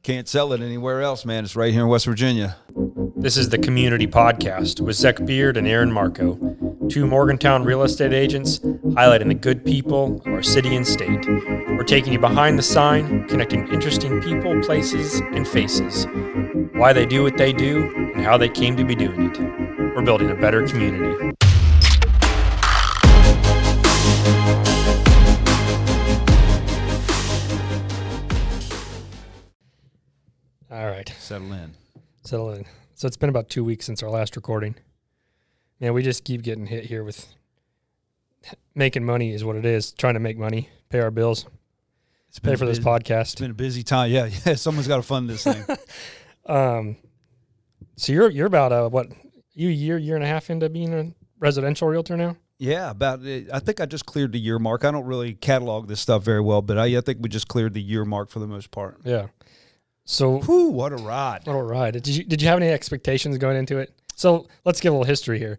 Can't sell it anywhere else, man. It's right here in West Virginia. This is the Community Podcast with Zach Beard and Aaron Marco, two Morgantown real estate agents highlighting the good people of our city and state. We're taking you behind the sign, connecting interesting people, places, and faces, why they do what they do, and how they came to be doing it. We're building a better community. All right. Settle in. So it's been about 2 weeks since our last recording. Man, we just keep getting hit here with making money is what it is. Trying to make money, pay our bills, pay for this podcast. It's been a busy time. Yeah. Someone's got to fund this thing. So you're about a year and a half into being a residential realtor now? Yeah, I think I just cleared the year mark. I don't really catalog this stuff very well, but I think we just cleared the year mark for the most part. Yeah. So, whew, what a ride! What a ride! Did you have any expectations going into it? So let's give a little history here.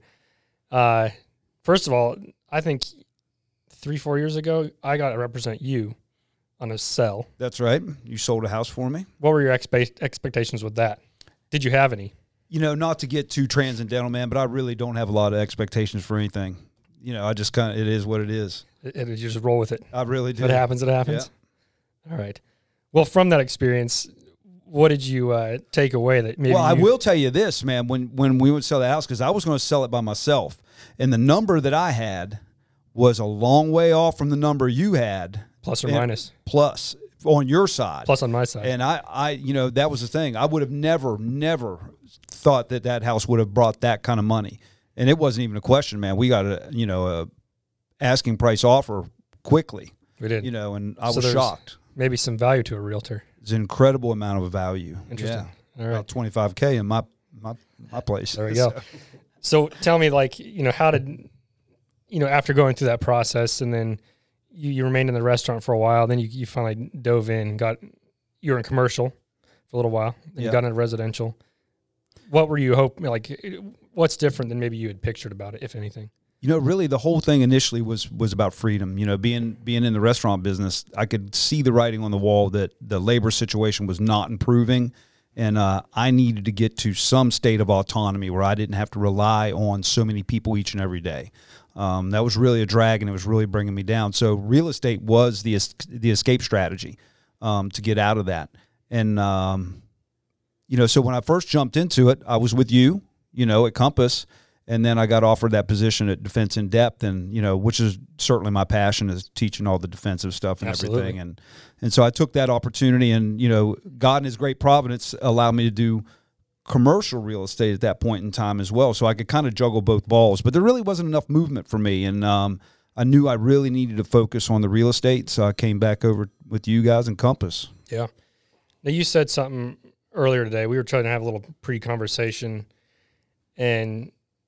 First of all, I think 3-4 years ago, I got to represent you on a sell. That's right. You sold a house for me. What were your expectations with that? Did you have any? You know, not to get too transcendental, man, but I really don't have a lot of expectations for anything. You know, I just it is what it is. And you just roll with it. I really do. If it happens, it happens. Yeah. All right. Well, from that experience, what did you take away that maybe? Well, I will tell you this, man. When we would sell the house, because I was going to sell it by myself, and the number that I had was a long way off from the number you had, plus or minus, plus on your side, plus on my side. And I, you know, that was the thing. I would have never thought that house would have brought that kind of money, and it wasn't even a question, man. We got a asking price offer quickly. We did, and I was shocked. Maybe some value to a realtor. It's an incredible amount of value. Interesting. Yeah. All right. About $25K in my place. There we go. So tell me, how did, after going through that process, and then you remained in the restaurant for a while, then you finally dove in, you were in commercial for a little while, then you got into residential. What were you hoping, what's different than maybe you had pictured about it, if anything? Really the whole thing initially was about freedom. Being in the restaurant business, I could see the writing on the wall that the labor situation was not improving, and I needed to get to some state of autonomy where I didn't have to rely on so many people each and every day. That was really a drag, and it was really bringing me down. So real estate was the escape strategy to get out of that. And, so when I first jumped into it, I was with you, at Compass. And then I got offered that position at Defense in Depth, and which is certainly my passion, is teaching all the defensive stuff and Absolutely. everything. And so I took that opportunity, and God in His great providence allowed me to do commercial real estate at that point in time as well, so I could kind of juggle both balls. But there really wasn't enough movement for me, and I knew I really needed to focus on the real estate, so I came back over with you guys and Compass. Yeah. Now you said something earlier today. We were trying to have a little pre-conversation, and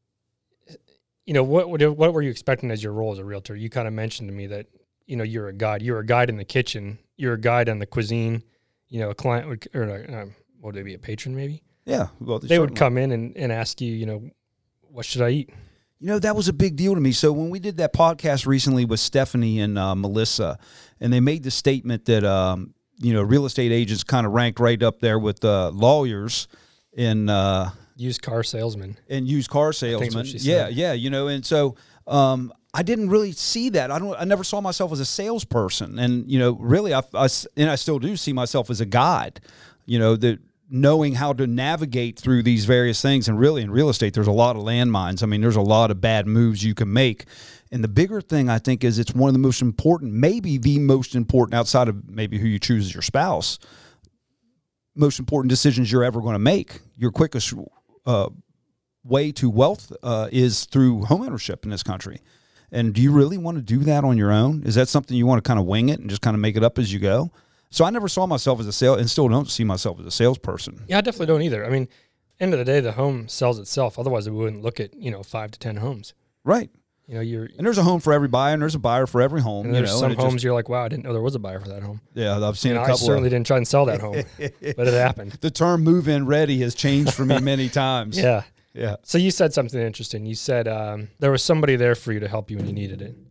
what were you expecting as your role as a realtor? You kind of mentioned to me that, you're a guide. You're a guide in the kitchen. You're a guide on the cuisine. A client would, or would they be a patron maybe? Yeah. Well, they would come in and ask you, what should I eat? That was a big deal to me. So when we did that podcast recently with Stephanie and Melissa, and they made the statement that, real estate agents kind of ranked right up there with lawyers in used car salesman. And used car salesman. Yeah. And so I didn't really see that. I never saw myself as a salesperson. And, really, I still do see myself as a guide, that knowing how to navigate through these various things. And really, in real estate, there's a lot of landmines. I mean, there's a lot of bad moves you can make. And the bigger thing, I think, is it's one of the most important, maybe the most important, outside of maybe who you choose as your spouse, most important decisions you're ever going to make. Your quickest way to wealth is through homeownership in this country. And do you really want to do that on your own? Is that something you want to kind of wing it and just kind of make it up as you go? So I never saw myself as a sales, and still don't see myself as a salesperson. Yeah, I definitely don't either. I mean, end of the day, the home sells itself. Otherwise, we wouldn't look at 5 to 10 homes. Right. And there's a home for every buyer, and there's a buyer for every home. And there's some homes you're like, wow, I didn't know there was a buyer for that home. Yeah, I've seen a couple. I certainly didn't try and sell that home, but it happened. The term move-in ready has changed for me many times. Yeah. Yeah. So you said something interesting. You said there was somebody there for you to help you when you needed it.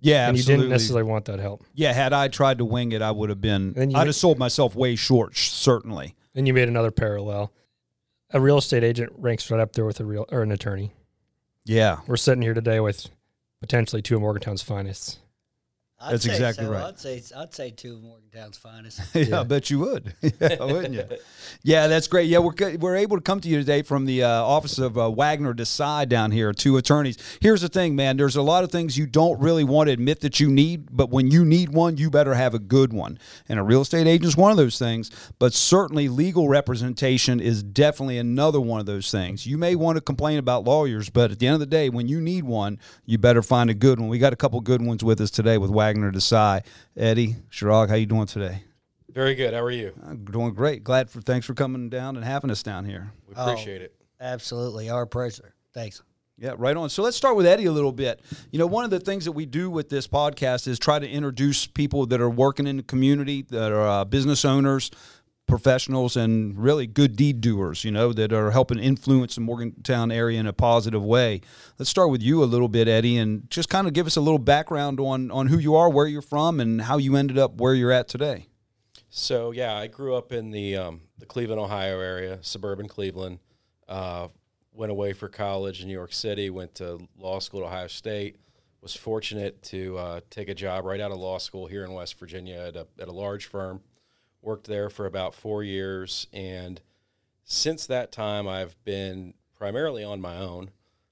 Yeah, and absolutely. you didn't necessarily want that help. Yeah, had I tried to wing it, I would have been. I'd have sold myself way short, certainly. Then you made another parallel. A real estate agent ranks right up there with an attorney. Yeah, we're sitting here today with potentially two of Morgantown's finest. That's exactly right. I'd say two of Morgantown's finest. Yeah, I bet you would. Yeah, wouldn't you? Yeah, that's great. Yeah, we're able to come to you today from the office of Wagner Desai down here, two attorneys. Here's the thing, man. There's a lot of things you don't really want to admit that you need, but when you need one, you better have a good one. And a real estate agent is one of those things, but certainly legal representation is definitely another one of those things. You may want to complain about lawyers, but at the end of the day, when you need one, you better find a good one. We got a couple good ones with us today with Wagner Desai. Eddie, Chirag, how you doing today? Very good. How are you? I'm doing great. Thanks for coming down and having us down here. We appreciate it. Absolutely. Our pleasure. Thanks. Yeah, right on. So let's start with Eddie a little bit. You know, one of the things that we do with this podcast is try to introduce people that are working in the community, that are business owners, professionals, and really good deed doers, you know, that are helping influence the Morgantown area in a positive way. Let's start with you a little bit, Eddie, and just kind of give us a little background on who you are, where you're from, and how you ended up where you're at today. So, yeah, I grew up in the Cleveland, Ohio area, suburban Cleveland. Went away for college in New York City, went to law school at Ohio State. Was fortunate to take a job right out of law school here in West Virginia at a large firm. Worked there for about 4 years, and since that time, I've been primarily on my own,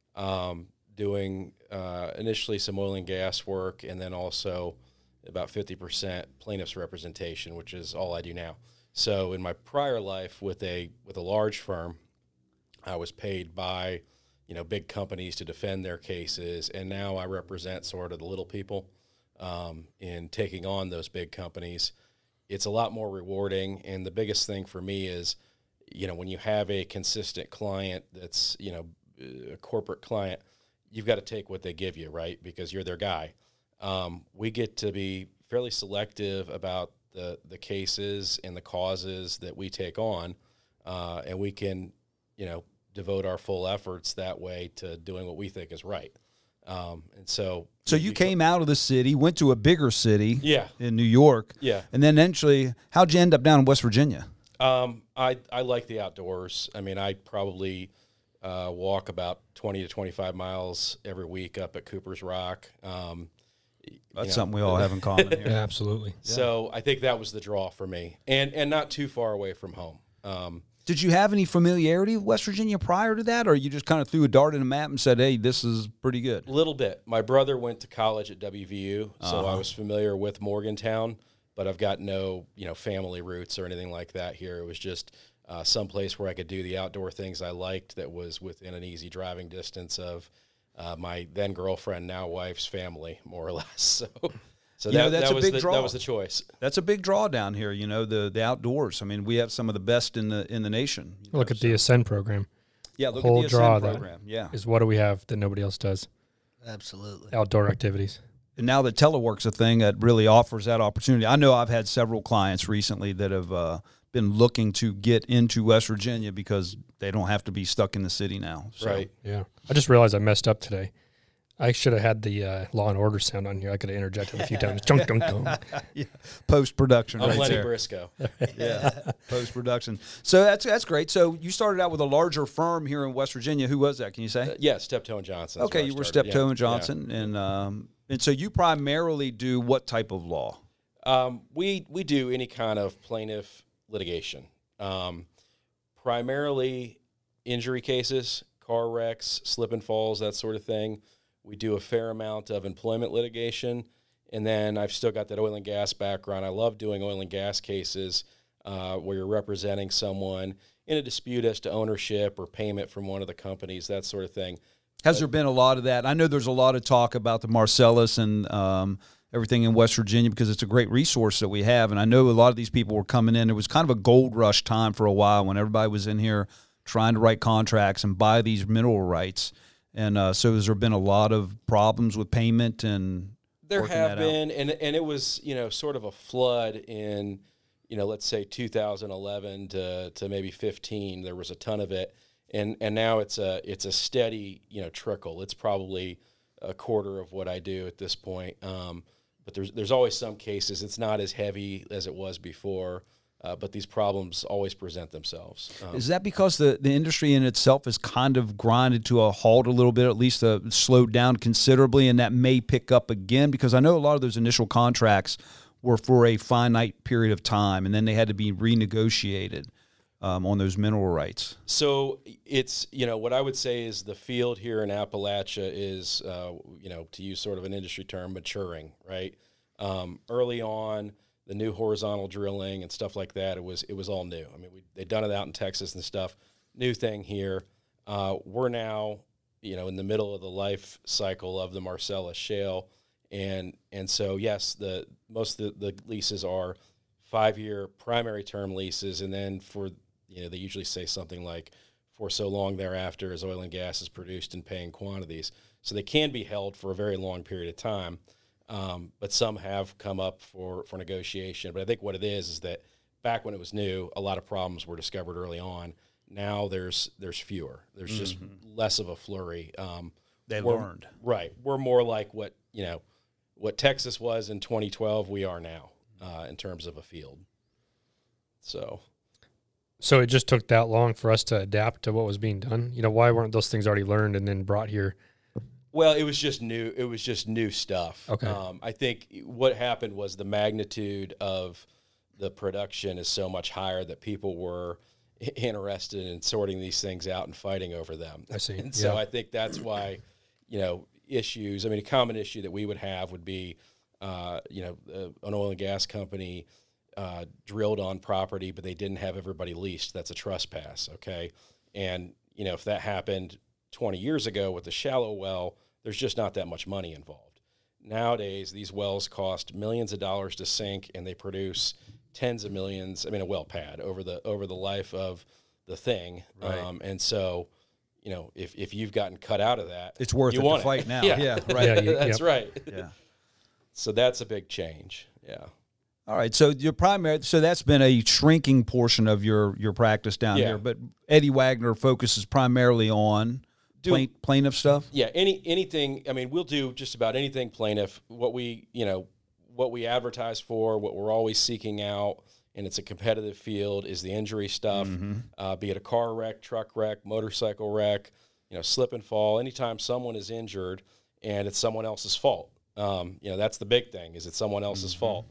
doing initially some oil and gas work, and then also about 50% plaintiff's representation, which is all I do now. So in my prior life with a large firm, I was paid by, big companies to defend their cases, and now I represent sort of the little people in taking on those big companies. It's a lot more rewarding, and the biggest thing for me is, when you have a consistent client that's, a corporate client, you've got to take what they give you, right, because you're their guy. We get to be fairly selective about the cases and the causes that we take on, and we can, devote our full efforts that way to doing what we think is right. So you came out of the city, went to a bigger city, yeah, in New York, yeah, and then eventually, how'd you end up down in West Virginia? I like the outdoors. I mean, I probably walk about 20 to 25 miles every week up at Cooper's Rock. That's something we all have in common here. Yeah, absolutely. So I think that was the draw for me, and not too far away from home. Did you have any familiarity with West Virginia prior to that, or you just kind of threw a dart in a map and said, hey, this is pretty good? A little bit. My brother went to college at WVU, so I was familiar with Morgantown, but I've got no, family roots or anything like that here. It was just someplace where I could do the outdoor things I liked that was within an easy driving distance of my then girlfriend, now wife's family, more or less. So that was the choice. That's a big draw down here, the outdoors. I mean, we have some of the best in the nation. Look at the Ascend program. Yeah, look whole at the draw Ascend program. Yeah. Is what do we have that nobody else does? Absolutely. Outdoor activities. And now that telework's a thing that really offers that opportunity. I know I've had several clients recently that have been looking to get into West Virginia because they don't have to be stuck in the city now. So. Right. Yeah. I just realized I messed up today. I should have had the Law and Order sound on here. I could have interjected a few times. Chunk, chunk, chunk. Yeah. Post-production I'm right Lenny there. Briscoe. Yeah, post-production. So that's great. So you started out with a larger firm here in West Virginia. Who was that? Can you say? Yeah, Steptoe & Johnson. Okay, you were Steptoe & Johnson. Yeah. And so you primarily do what type of law? We do any kind of plaintiff litigation. Primarily injury cases, car wrecks, slip and falls, that sort of thing. We do a fair amount of employment litigation, and then I've still got that oil and gas background. I love doing oil and gas cases where you're representing someone in a dispute as to ownership or payment from one of the companies, that sort of thing. Has there been a lot of that? I know there's a lot of talk about the Marcellus and everything in West Virginia because it's a great resource that we have, and I know a lot of these people were coming in. It was kind of a gold rush time for a while when everybody was in here trying to write contracts and buy these mineral rights. And so has there been a lot of problems with payment and there have been, and it was, sort of a flood in, let's say 2011 to maybe 15. There was a ton of it. And now it's a steady, trickle. It's probably a quarter of what I do at this point. But there's always some cases. It's not as heavy as it was before, but these problems always present themselves. Is that because the industry in itself is kind of grinded to a halt a little bit, at least slowed down considerably, and that may pick up again? Because I know a lot of those initial contracts were for a finite period of time, and then they had to be renegotiated on those mineral rights. So it's, what I would say is the field here in Appalachia is, to use sort of an industry term, maturing, right? Early on, the new horizontal drilling and stuff like that, it was all new. I mean, they'd done it out in Texas and stuff. New thing here. We're now, in the middle of the life cycle of the Marcellus Shale. And so, yes, most of the leases are 5-year primary term leases, and then for they usually say something like, for so long thereafter as oil and gas is produced in paying quantities. So they can be held for a very long period of time, but some have come up for negotiation. But I think what it is that back when it was new, a lot of problems were discovered early on. Now there's fewer. There's just less of a flurry. They learned. Right. We're more like what Texas was in 2012, we are now in terms of a field. So it just took that long for us to adapt to what was being done? Why weren't those things already learned and then brought here? Well, it was just new. It was just new stuff. Okay. I think what happened was the magnitude of the production is so much higher that people were interested in sorting these things out and fighting over them. I see. And so I think that's why, issues. I mean, a common issue that we would have would be, an oil and gas company drilled on property, but they didn't have everybody leased. That's a trespass, okay? And, if that happened 20 years ago with a shallow well, there's just not that much money involved. Nowadays, these wells cost millions of dollars to sink, and they produce tens of millions, a well pad, over the life of the thing. Right. And so, if you've gotten cut out of that, it's worth it to fight now. Yeah, right. Yeah, that's right. Yeah. So that's a big change. Yeah. All right, so that's been a shrinking portion of your practice down here, but Eddie Wagner focuses primarily on plaintiff stuff. Yeah, anything. I mean, we'll do just about anything plaintiff. What we advertise for, what we're always seeking out, and it's a competitive field, is the injury stuff. Be it a car wreck, truck wreck, motorcycle wreck, slip and fall. Anytime someone is injured and it's someone else's fault, that's the big thing. Is it's someone else's fault.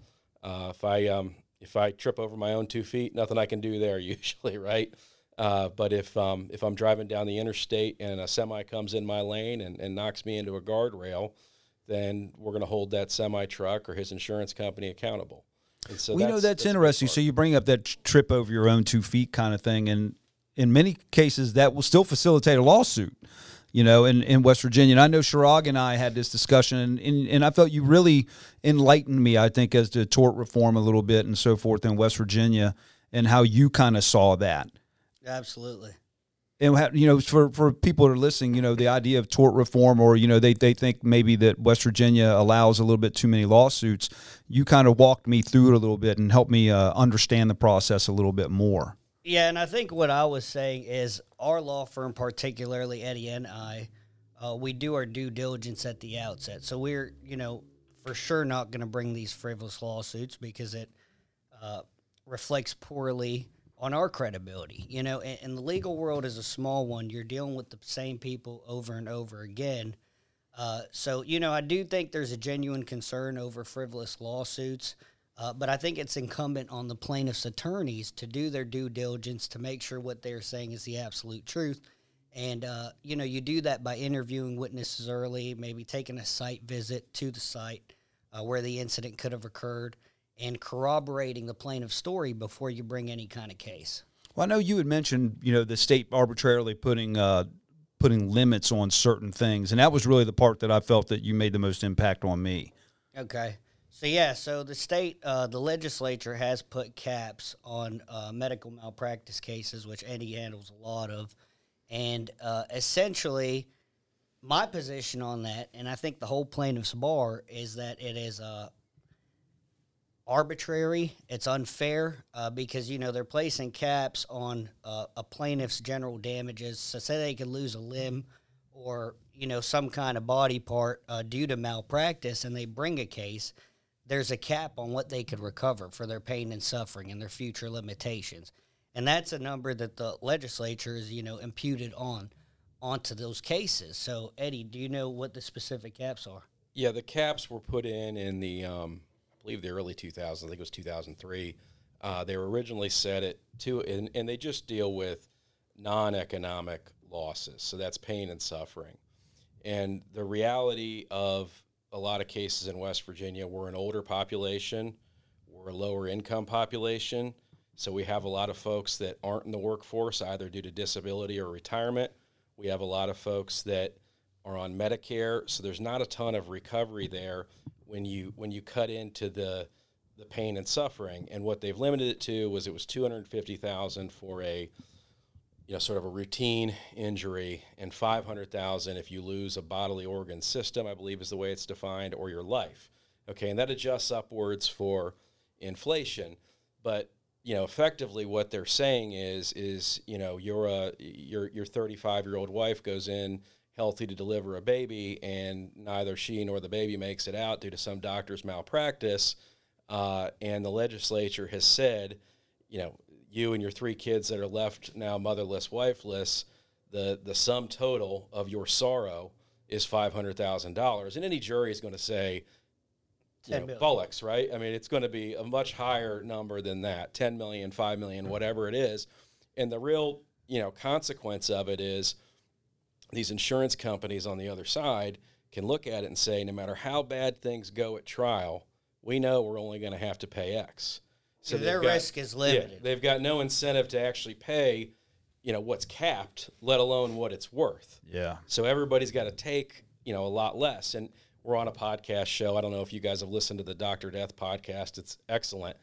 If I trip over my own 2 feet, nothing I can do there usually, right? But if I'm driving down the interstate and a semi comes in my lane and knocks me into a guardrail, then we're going to hold that semi truck or his insurance company accountable. And so that's interesting. So you bring up that trip over your own 2 feet kind of thing, and in many cases that will still facilitate a lawsuit. In West Virginia. And I know Chirag and I had this discussion, and I felt you really enlightened me, I think, as to tort reform a little bit and so forth in West Virginia and how you kind of saw that. Absolutely. And, for people that are listening, the idea of tort reform, or, they think maybe that West Virginia allows a little bit too many lawsuits. You kind of walked me through it a little bit and helped me understand the process a little bit more. Yeah, and I think what I was saying is our law firm, particularly Eddie and I, we do our due diligence at the outset. So we're, for sure not going to bring these frivolous lawsuits because it reflects poorly on our credibility. And the legal world is a small one. You're dealing with the same people over and over again. So, I do think there's a genuine concern over frivolous lawsuits. But I think it's incumbent on the plaintiff's attorneys to do their due diligence to make sure what they're saying is the absolute truth. And, you do that by interviewing witnesses early, maybe taking a site visit to the site where the incident could have occurred, and corroborating the plaintiff's story before you bring any kind of case. Well, I know you had mentioned, the state arbitrarily putting limits on certain things, and that was really the part that I felt that you made the most impact on me. Okay. So the state, the legislature has put caps on medical malpractice cases, which Eddie handles a lot of. And essentially, my position on that, and I think the whole plaintiff's bar, is that it is arbitrary, it's unfair, because, they're placing caps on a plaintiff's general damages. So say they could lose a limb or, some kind of body part due to malpractice, and they bring a case, there's a cap on what they could recover for their pain and suffering and their future limitations. And that's a number that the legislature is, imputed onto those cases. So, Eddie, do you know what the specific caps are? Yeah, the caps were put in the, I believe the early 2000s. I think it was 2003. They were originally set at and they just deal with non-economic losses. So that's pain and suffering. And the reality of a lot of cases in West Virginia, we're an older population, we're a lower income population, so we have a lot of folks that aren't in the workforce either due to disability or retirement. We have a lot of folks that are on Medicare, so there's not a ton of recovery there when you cut into the pain and suffering. And what they've limited it to was $250,000 for a sort of a routine injury, and $500,000 if you lose a bodily organ system, I believe is the way it's defined, or your life. Okay, and that adjusts upwards for inflation. But effectively, what they're saying is your 35-year-old wife goes in healthy to deliver a baby, and neither she nor the baby makes it out due to some doctor's malpractice, and the legislature has said, you and your 3 kids that are left now motherless, wifeless, the sum total of your sorrow is $500,000. And any jury is going to say, bollocks, right? I mean, it's going to be a much higher number than that, 10 million, 5 million, whatever it is. And the real, consequence of it is these insurance companies on the other side can look at it and say, no matter how bad things go at trial, we know we're only going to have to pay X. So their risk is limited. Yeah, they've got no incentive to actually pay, what's capped, let alone what it's worth. Yeah. So everybody's got to take, a lot less. And we're on a podcast show. I don't know if you guys have listened to the Dr. Death podcast. It's excellent.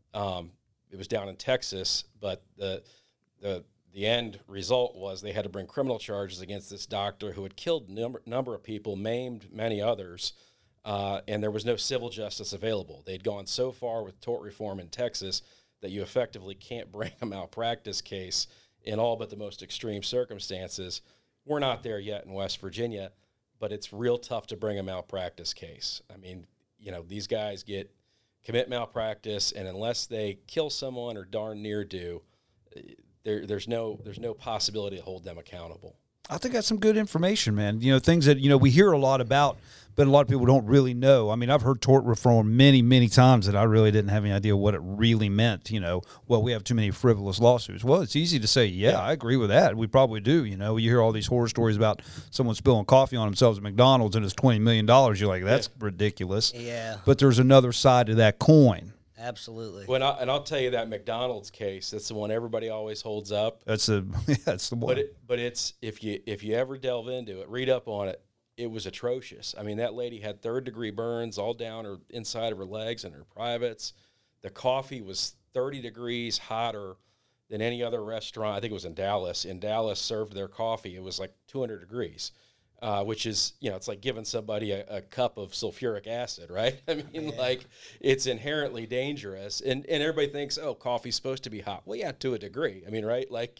It was down in Texas, but the end result was they had to bring criminal charges against this doctor who had killed a number of people, maimed many others. And there was no civil justice available. They'd gone so far with tort reform in Texas that you effectively can't bring a malpractice case in all but the most extreme circumstances. We're not there yet in West Virginia, but it's real tough to bring a malpractice case. I mean, these guys commit malpractice, and unless they kill someone or darn near do, there's no possibility to hold them accountable. I think that's some good information, man. Things that, we hear a lot about, but a lot of people don't really know. I mean, I've heard tort reform many, many times that I really didn't have any idea what it really meant. We have too many frivolous lawsuits. Well, it's easy to say, yeah, I agree with that. We probably do. You hear all these horror stories about someone spilling coffee on themselves at McDonald's and it's $20 million. You're like, that's ridiculous. Yeah. But there's another side to that coin. Absolutely. I'll tell you that McDonald's case. That's the one everybody always holds up. That's the one. But it's if you ever delve into it, read up on it. It was atrocious. I mean, that lady had 3rd-degree burns all down her inside of her legs and her privates. The coffee was 30 degrees hotter than any other restaurant. I think it was in Dallas. In Dallas, served their coffee. It was like 200 degrees. Which is, it's like giving somebody a cup of sulfuric acid, right? I mean, it's inherently dangerous. And everybody thinks, coffee's supposed to be hot. Well, yeah, to a degree. I mean, right? Like,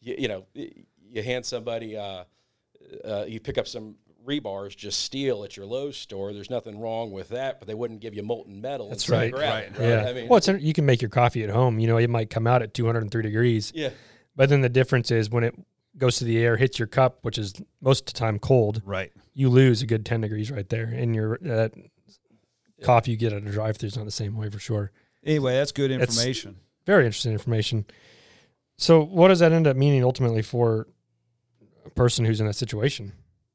you hand somebody, you pick up some rebars, just steel at your Lowe's store. There's nothing wrong with that, but they wouldn't give you molten metal. That's right. Yeah. I mean, you can make your coffee at home. It might come out at 203 degrees. Yeah. But then the difference is when it goes to the air, hits your cup, which is most of the time cold. Right. You lose a good 10 degrees right there. And your coffee you get at a drive-thru is not the same way for sure. Anyway, that's good information. It's very interesting information. So what does that end up meaning ultimately for a person who's in that situation?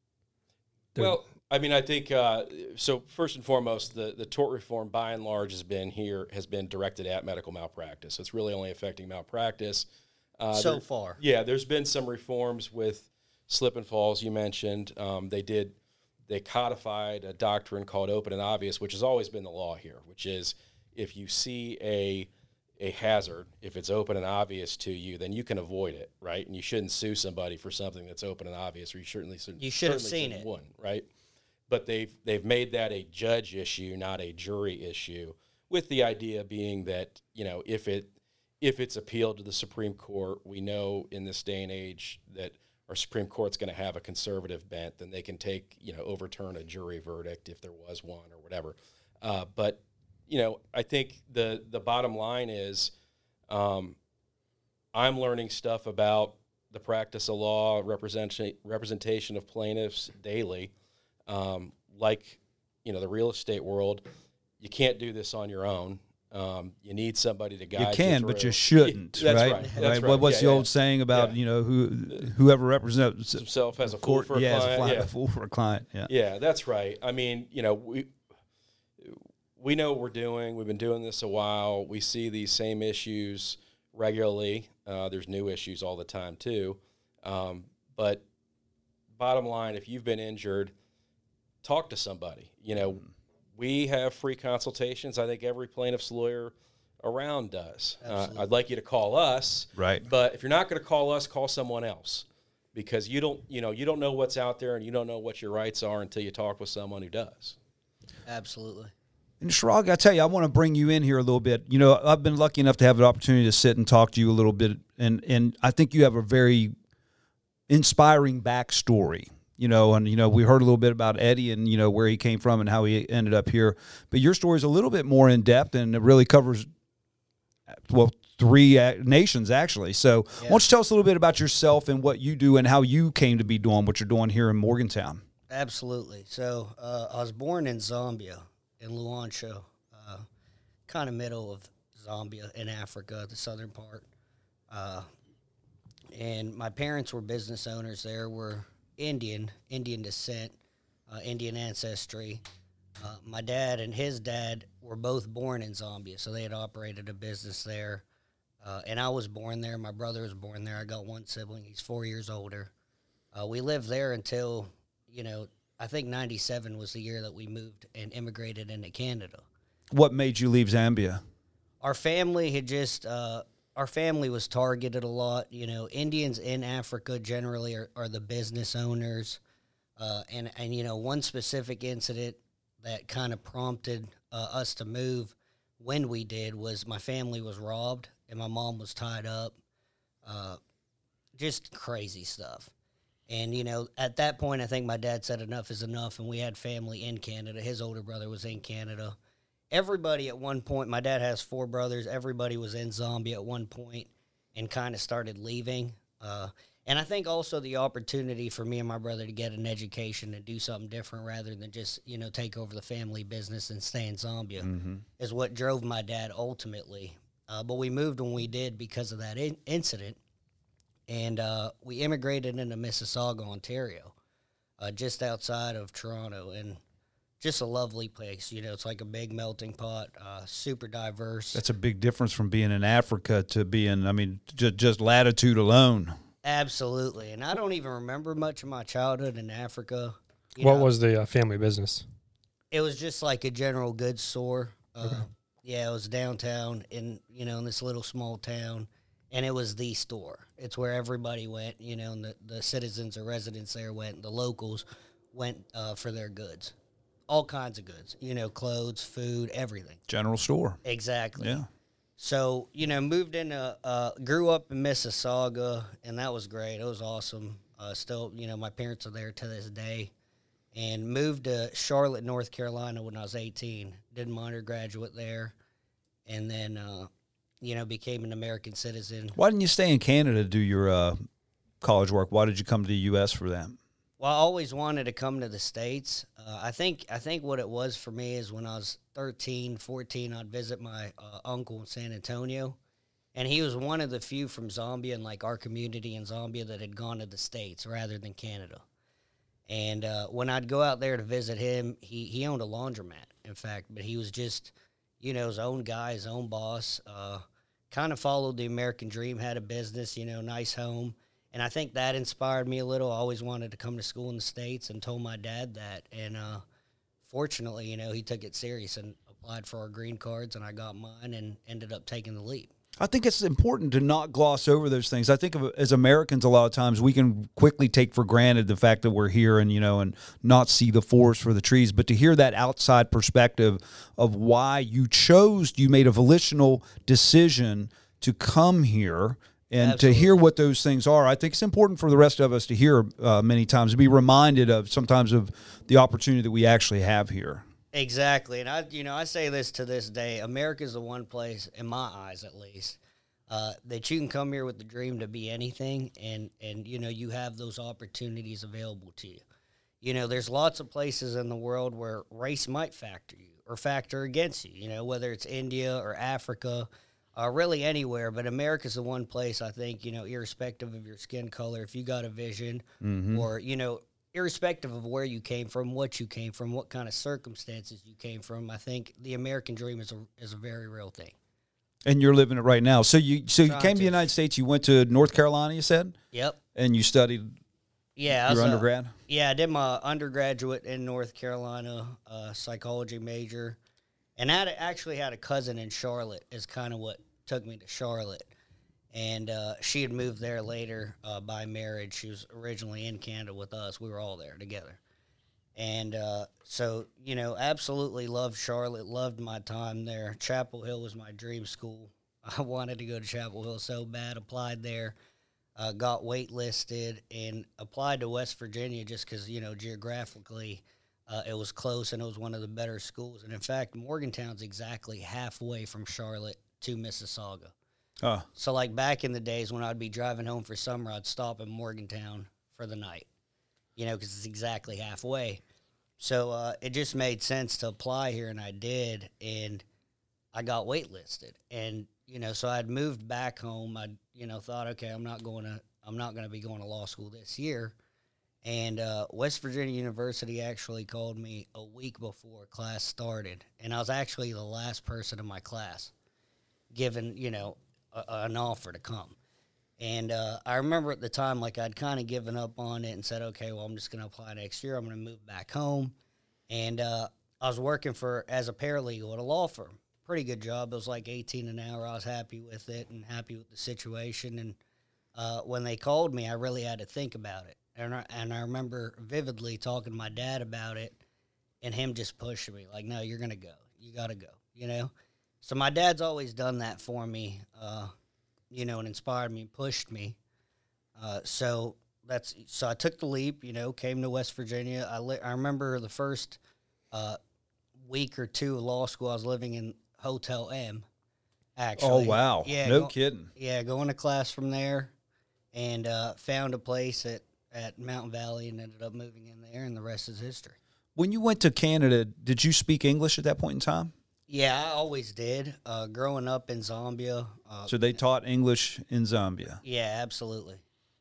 Well, I mean, I think, so first and foremost, the tort reform by and large has been directed at medical malpractice. It's really only affecting malpractice. So far. Yeah, there's been some reforms with slip and falls you mentioned. They codified a doctrine called open and obvious, which has always been the law here, which is if you see a hazard, if it's open and obvious to you, then you can avoid it, right? And you shouldn't sue somebody for something that's open and obvious, or you should have seen it, right? But they've made that a judge issue, not a jury issue, with the idea being that if it's appealed to the Supreme Court, we know in this day and age that our Supreme Court's going to have a conservative bent, then they can overturn a jury verdict if there was one or whatever. But I think the bottom line is I'm learning stuff about the practice of law, representation of plaintiffs daily. Like, the real estate world, you can't do this on your own. You need somebody to guide you. You can, but you shouldn't. That's right. right. That's right. What's the old saying about whoever represents himself as a fool for a client? A fool for a client. Yeah. Yeah, that's right. I mean, we know what we're doing. We've been doing this a while. We see these same issues regularly. There's new issues all the time too. But bottom line, if you've been injured, talk to somebody. We have free consultations. I think every plaintiff's lawyer around does. I'd like you to call us. Right. But if you're not going to call us, call someone else, because you don't know what's out there, and you don't know what your rights are until you talk with someone who does. Absolutely. And Chirag, I tell you, I want to bring you in here a little bit. I've been lucky enough to have the opportunity to sit and talk to you a little bit, and I think you have a very inspiring backstory. We heard a little bit about Eddie and, where he came from and how he ended up here. But your story is a little bit more in-depth, and it really covers, 3 nations, actually. So why don't you tell us a little bit about yourself and what you do and how you came to be doing what you're doing here in Morgantown? Absolutely. So I was born in Zambia, in Luanshya, kind of middle of Zambia in Africa, the southern part. And my parents were business owners there, were Indian descent, Indian ancestry. My dad and his dad were both born in Zambia, so they had operated a business there. And I was born there. My brother was born there. I got one sibling. He's 4 years older. We lived there until, I think 97 was the year that we moved and immigrated into Canada. What made you leave Zambia? Our family had our family was targeted a lot. Indians in Africa generally are the business owners. And one specific incident that kind of prompted us to move when we did was my family was robbed and my mom was tied up. Just crazy stuff. And, at that point, I think my dad said enough is enough, and we had family in Canada. His older brother was in Canada. Everybody at one point, my dad has 4 brothers, everybody was in Zambia at one point and kind of started leaving. And I think also the opportunity for me and my brother to get an education and do something different rather than just, take over the family business and stay in Zambia is what drove my dad ultimately. But we moved when we did because of that incident. And we immigrated into Mississauga, Ontario, just outside of Toronto. And just a lovely place. It's like a big melting pot, super diverse. That's a big difference from being in Africa to being, just latitude alone. Absolutely. And I don't even remember much of my childhood in Africa. What was the family business? It was just like a general goods store. Yeah, it was downtown in this little small town. And it was the store. It's where everybody went, and the citizens or residents there went, the locals went for their goods. All kinds of goods, clothes, food, everything. General store. Exactly. Yeah. So, moved into, grew up in Mississauga, and that was great. It was awesome. Still, my parents are there to this day. And moved to Charlotte, North Carolina when I was 18. Did my undergraduate there. And then, became an American citizen. Why didn't you stay in Canada to do your college work? Why did you come to the U.S. for that? Well, I always wanted to come to the States. I think what it was for me is when I was 13, 14, I'd visit my uncle in San Antonio, and he was one of the few from Zambia and like our community in Zambia that had gone to the States rather than Canada. And when I'd go out there to visit him, he owned a laundromat, in fact, but he was just, his own guy, his own boss, kind of followed the American dream, had a business, nice home. And I think that inspired me a little. I always wanted to come to school in the States and told my dad that. And fortunately, he took it serious and applied for our green cards, and I got mine and ended up taking the leap. I think it's important to not gloss over those things. I think as Americans, a lot of times we can quickly take for granted the fact that we're here and, and not see the forest for the trees. But to hear that outside perspective of why you made a volitional decision to come here And Absolutely. to hear what those things are, I think it's important for the rest of us to hear many times, to be reminded of sometimes of the opportunity that we actually have here. Exactly. And I say this to this day, America is the one place, in my eyes at least, that you can come here with the dream to be anything, and you have those opportunities available to you. There's lots of places in the world where race might factor you or factor against you, whether it's India or Africa, really anywhere. But America's the one place, I think, irrespective of your skin color, if you got a vision or, irrespective of where you came from, what you came from, what kind of circumstances you came from, I think the American dream is a very real thing. And you're living it right now. So you came to the United States. You went to North Carolina, you said? Yep. And you studied your undergrad? I did my undergraduate in North Carolina, psychology major. And I actually had a cousin in Charlotte is kind of what took me to Charlotte. And she had moved there later by marriage. She was originally in Canada with us. We were all there together. And so, absolutely loved Charlotte, loved my time there. Chapel Hill was my dream school. I wanted to go to Chapel Hill so bad, applied there, got waitlisted, and applied to West Virginia just because, geographically it was close and it was one of the better schools. And, in fact, Morgantown's exactly halfway from Charlotte to Mississauga. So, like, back in the days when I'd be driving home for summer, I'd stop in Morgantown for the night, because it's exactly halfway. So it just made sense to apply here, and I did, and I got waitlisted. And, so I'd moved back home. I, thought, okay, I'm not going to be going to law school this year. And West Virginia University actually called me a week before class started, and I was actually the last person in my class given, an offer to come. And I remember at the time, like, I'd kind of given up on it and said, okay, well, I'm just going to apply next year. I'm going to move back home. And I was working as a paralegal at a law firm. Pretty good job. It was like $18 an hour. I was happy with it and happy with the situation. And when they called me, I really had to think about it. And I remember vividly talking to my dad about it and him just pushing me, like, no, you're going to go. You got to go, So my dad's always done that for me, and inspired me and pushed me. So I took the leap, came to West Virginia. I remember the first week or two of law school, I was living in Hotel M, actually. Oh, wow. Yeah, no kidding. Yeah, going to class from there and found a place at Mountain Valley and ended up moving in there, and the rest is history. When you went to Canada, did you speak English at that point in time? Yeah, I always did. Growing up in Zambia. So they taught English in Zambia? Yeah, absolutely.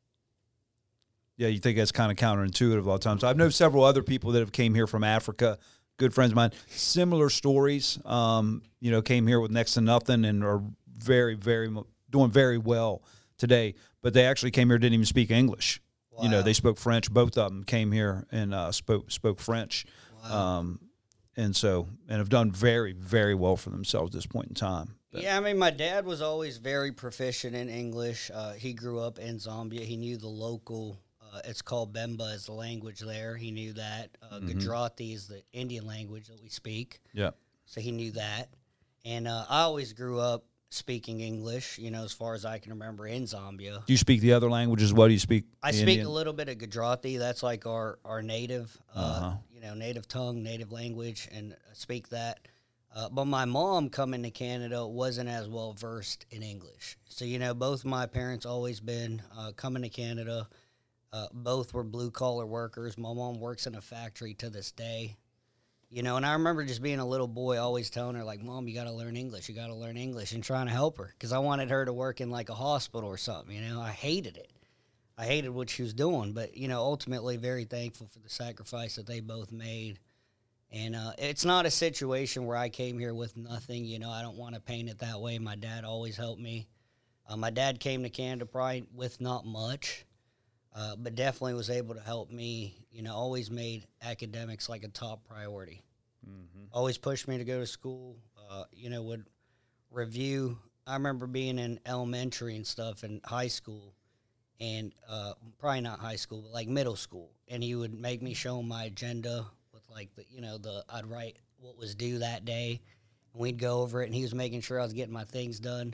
Yeah, you think that's kind of counterintuitive a lot of times. I've known several other people that have came here from Africa, good friends of mine, similar stories, came here with next to nothing and are very, very, doing very well today. But they actually came here, didn't even speak English. Wow. They spoke French. Both of them came here and spoke French. Wow. And have done very, very well for themselves at this point in time. But. Yeah, I mean, my dad was always very proficient in English. He grew up in Zambia. He knew the local, it's called Bemba is the language there. He knew that. Gujarati is the Indian language that we speak. Yeah. So he knew that. And I always grew up speaking English, as far as I can remember, in Zambia. Do you speak the other languages? What do you speak? I speak a little bit of Gujarati. That's like our native, native tongue, native language, and speak that. But my mom coming to Canada wasn't as well versed in English. So, both my parents always been coming to Canada. Both were blue-collar workers. My mom works in a factory to this day. And I remember just being a little boy always telling her, like, Mom, you got to learn English. You got to learn English, and trying to help her because I wanted her to work in, like, a hospital or something. I hated it. I hated what she was doing. But, ultimately very thankful for the sacrifice that they both made. And it's not a situation where I came here with nothing. I don't want to paint it that way. My dad always helped me. My dad came to Canada probably with not much, but definitely was able to help me. Always made academics like a top priority. Mm-hmm. Always pushed me to go to school, would review. I remember being in elementary and stuff and high school, and probably not high school, but like middle school. And he would make me show him my agenda with like I'd write what was due that day, and we'd go over it, and he was making sure I was getting my things done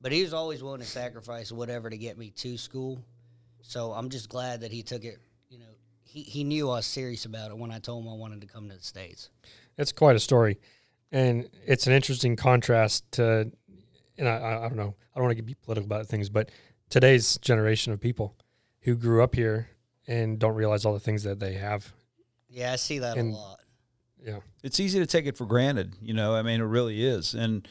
But he was always willing to sacrifice whatever to get me to school. So I'm just glad that he took it, he knew I was serious about it when I told him I wanted to come to the States. It's quite a story. And it's an interesting contrast to, and I don't know, I don't want to be political about things, but today's generation of people who grew up here and don't realize all the things that they have. Yeah, I see that a lot. Yeah. It's easy to take it for granted, I mean, it really is. And,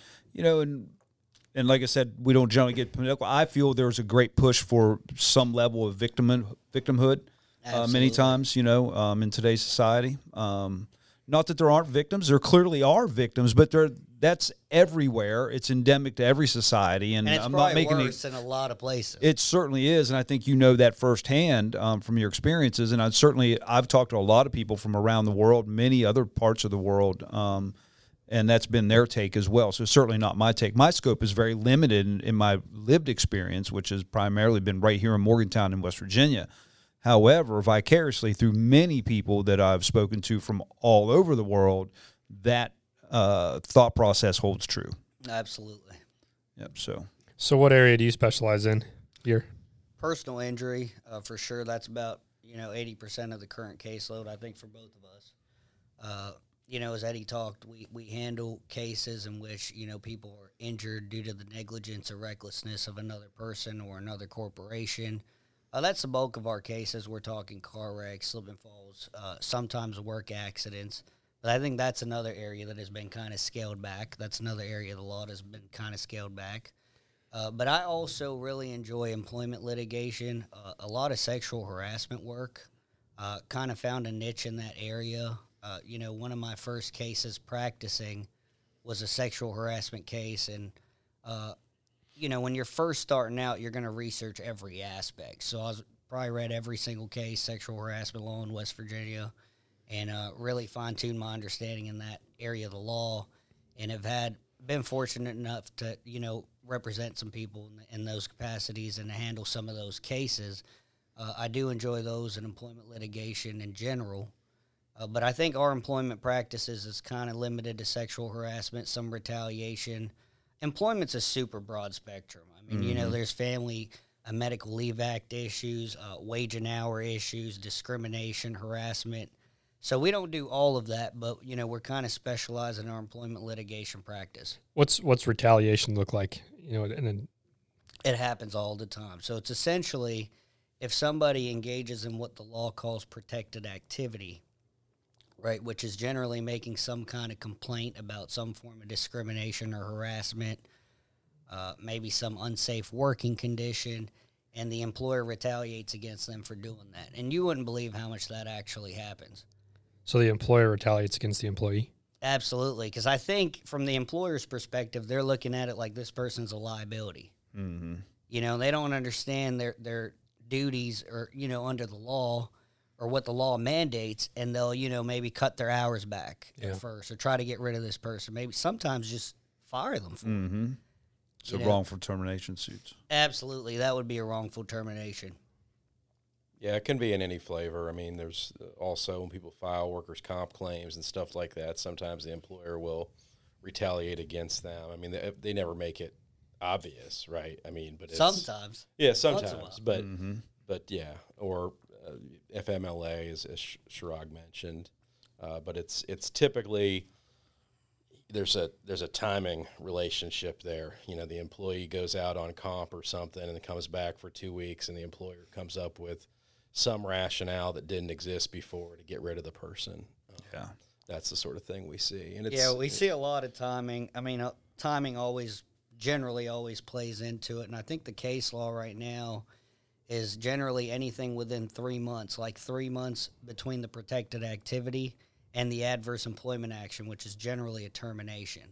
and like I said, we don't generally get political. I feel there's a great push for some level of victimhood many times, in today's society. Not that there aren't victims. There clearly are victims, but that's everywhere. It's endemic to every society. And it's I'm probably not making worse in a lot of places. It certainly is, and I think you know that firsthand from your experiences. And I've talked to a lot of people from around the world, many other parts of the world, and that's been their take as well. So certainly not my take. My scope is very limited in my lived experience, which has primarily been right here in Morgantown in West Virginia. However, vicariously through many people that I've spoken to from all over the world, that thought process holds true. Absolutely. Yep. So what area do you specialize in here? Personal injury, for sure. That's about 80% of the current caseload, I think, for both of us. As Eddie talked, we handle cases in which people are injured due to the negligence or recklessness of another person or another corporation. That's the bulk of our cases. We're talking car wrecks, slip and falls, sometimes work accidents. But I think that's another area that has been kind of scaled back. That's another area of the law that has been kind of scaled back. But I also really enjoy employment litigation, a lot of sexual harassment work. Kind of found a niche in that area. One of my first cases practicing was a sexual harassment case, and when you're first starting out, you're going to research every aspect. So I probably read every single case, sexual harassment law in West Virginia, and really fine-tuned my understanding in that area of the law, and have been fortunate enough to, represent some people in those capacities and to handle some of those cases. I do enjoy those in employment litigation in general, but I think our employment practices is kind of limited to sexual harassment, some retaliation. Employment's a super broad spectrum. I mean, there's Family Medical Leave Act issues, wage and hour issues, discrimination, harassment. So we don't do all of that, but, we're kind of specialized in our employment litigation practice. What's retaliation look like? It happens all the time. So it's essentially if somebody engages in what the law calls protected activity, right, which is generally making some kind of complaint about some form of discrimination or harassment, maybe some unsafe working condition, and the employer retaliates against them for doing that. And you wouldn't believe how much that actually happens. So the employer retaliates against the employee? Absolutely, because I think from the employer's perspective, they're looking at it like this person's a liability. Mm-hmm. They don't understand their duties or, under the law, or what the law mandates, and they'll, maybe cut their hours back at first or try to get rid of this person. Maybe sometimes just fire them for it. So wrongful termination suits. Absolutely. That would be a wrongful termination. Yeah, it can be in any flavor. I mean, there's also when people file workers' comp claims and stuff like that, sometimes the employer will retaliate against them. I mean, they never make it obvious, right? I mean, but it's... Sometimes. Yeah, sometimes. But yeah, or... FMLA, as Chirag mentioned, but it's typically there's a timing relationship there. The employee goes out on comp or something and then comes back for 2 weeks, and the employer comes up with some rationale that didn't exist before to get rid of the person. That's the sort of thing we see. And we see a lot of timing. I mean, timing generally always plays into it, and I think the case law right now is generally anything within 3 months, like 3 months between the protected activity and the adverse employment action, which is generally a termination,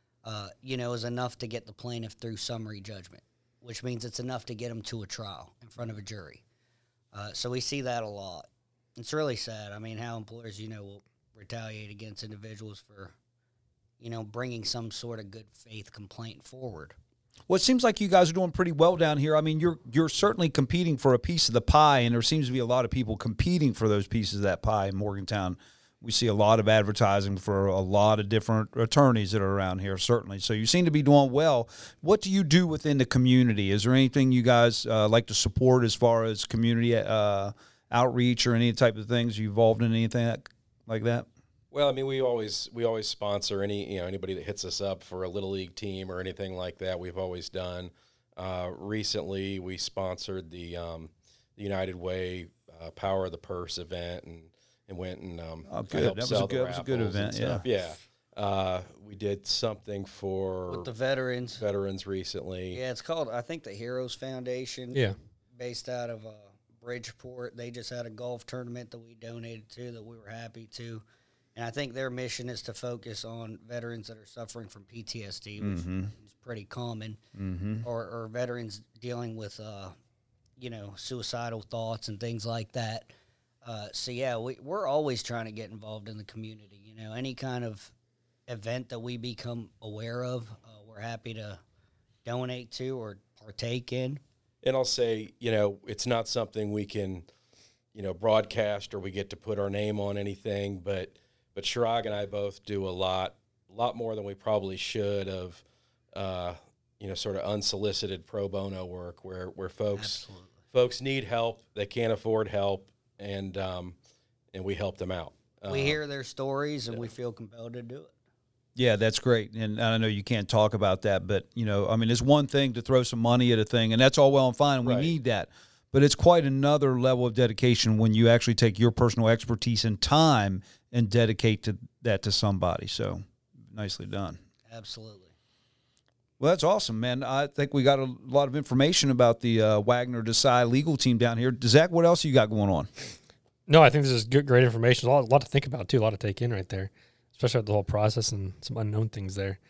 is enough to get the plaintiff through summary judgment, which means it's enough to get them to a trial in front of a jury. So we see that a lot. It's really sad. I mean, how employers, will retaliate against individuals for, bringing some sort of good faith complaint forward. Well, it seems like you guys are doing pretty well down here. I mean, you're certainly competing for a piece of the pie, and there seems to be a lot of people competing for those pieces of that pie in Morgantown. We see a lot of advertising for a lot of different attorneys that are around here, certainly. So you seem to be doing well. What do you do within the community? Is there anything you guys like to support as far as community outreach or any type of things? Are you involved in anything like that? Well, I mean, we always sponsor anybody that hits us up for a Little League team or anything like that. We've always done. Recently, we sponsored the United Way Power of the Purse event and went and good. That was a good event. Yeah. We did something for with the veterans recently. Yeah, it's called, I think, the Heroes Foundation. Yeah, based out of Bridgeport. They just had a golf tournament that we donated to that we were happy to. And I think their mission is to focus on veterans that are suffering from PTSD, which is pretty common, or veterans dealing with, suicidal thoughts and things like that. So, yeah, we're always trying to get involved in the community. You know, any kind of event that we become aware of, we're happy to donate to or partake in. And I'll say, it's not something we can, broadcast or we get to put our name on anything, but Chirag and I both do a lot more than we probably should of, sort of unsolicited pro bono work where folks need help, they can't afford help, and we help them out. We hear their stories, and we feel compelled to do it. Yeah, that's great. And I know you can't talk about that, but, it's one thing to throw some money at a thing, and that's all well and fine, and we need that. But it's quite another level of dedication when you actually take your personal expertise and time and dedicate that to somebody. So, nicely done. Absolutely. Well, that's awesome, man. I think we got a lot of information about the Wagner Desai legal team down here. Zach, what else you got going on? No, I think this is great information. A lot to think about, too. A lot to take in right there, especially with the whole process and some unknown things there.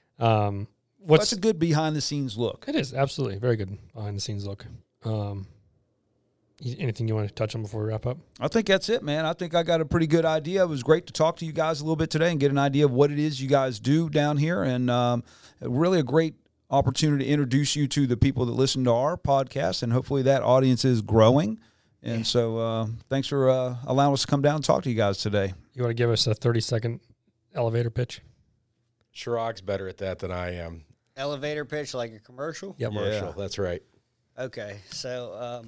That's a good behind-the-scenes look. It is, absolutely. Very good behind-the-scenes look. Anything you want to touch on before we wrap up? I think that's it, man. I think I got a pretty good idea. It was great to talk to you guys a little bit today and get an idea of what it is you guys do down here, and really a great opportunity to introduce you to the people that listen to our podcast, and hopefully that audience is growing. And so thanks for allowing us to come down and talk to you guys today. You want to give us a 30-second elevator pitch? Chirag's better at that than I am. Elevator pitch like a commercial? Yep. Commercial, that's right. Okay, so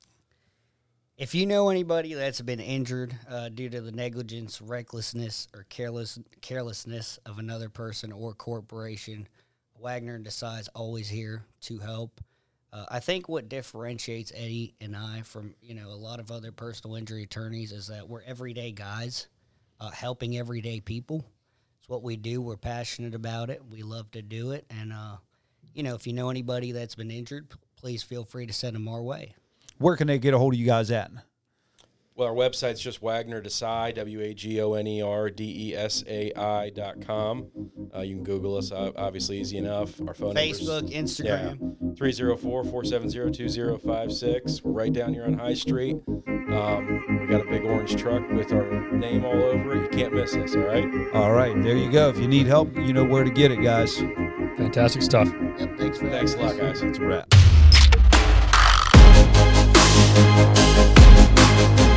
if you know anybody that's been injured due to the negligence, recklessness, or carelessness of another person or corporation, Wagner and Desai is always here to help. I think what differentiates Eddie and I from a lot of other personal injury attorneys is that we're everyday guys helping everyday people. It's what we do. We're passionate about it. We love to do it. And, if you know anybody that's been injured, please feel free to send them our way. Where can they get a hold of you guys at? Well, our website's just Wagner Desai, WAGONERDESAI.com. You can Google us, obviously easy enough. Our phone Facebook, Instagram. 304-470-2056. We're right down here on High Street. We got a big orange truck with our name all over it. You can't miss us, all right? All right, there you go. If you need help, you know where to get it, guys. Fantastic stuff. Yep, thanks a lot, guys. It's a wrap.